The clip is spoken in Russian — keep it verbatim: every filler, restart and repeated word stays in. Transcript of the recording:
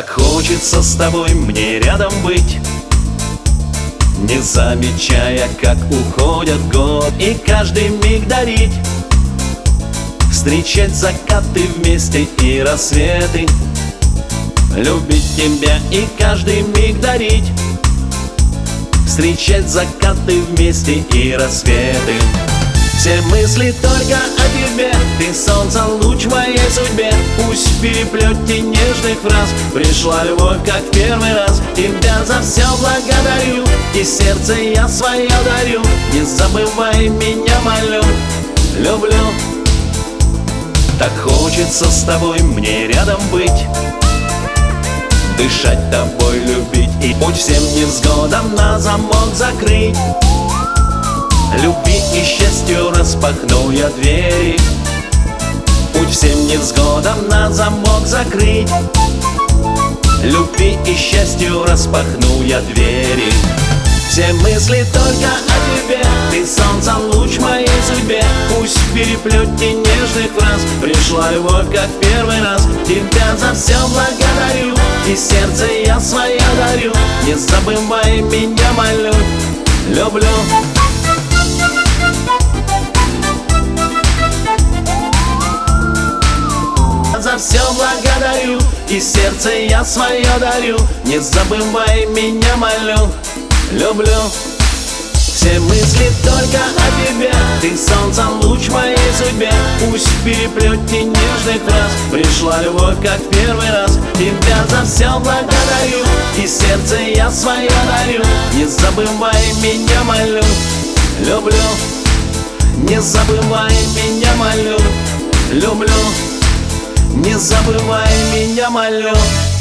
Так хочется с тобой мне рядом быть, не замечая, как уходят год, и каждый миг дарить, встречать закаты вместе и рассветы, любить тебя и каждый миг дарить, встречать закаты вместе и рассветы. Все мысли только о тебе, ты солнце, луч в моей судьбе. Пусть в переплете нежных фраз пришла любовь, как в первый раз. Тебя за все благодарю, и сердце я свое дарю. Не забывай меня, молю, люблю. Так хочется с тобой мне рядом быть, дышать тобой, любить, и путь всем невзгодам на замок закрыть. Любви и счастью распахну я двери, путь всем невзгодам на замок закрыть. Любви и счастью распахну я двери. Все мысли только о тебе, ты солнце, луч в моей судьбе. Пусть в переплете нежных фраз пришла любовь, как в первый раз. Тебя за все благодарю, и сердце я свое дарю. Не забывай меня, молю, люблю. За все благодарю, и сердце я свое дарю. Не забывай меня, молю, люблю. Все мысли только о тебе, ты солнце, луч в моей судьбе. Пусть в переплете нежных фраз пришла любовь, как в первый раз. Тебя за все благодарю, и сердце я свое дарю. Не забывай меня, молю, люблю. Не забывай меня, молю, люблю. Не забывай меня, молю.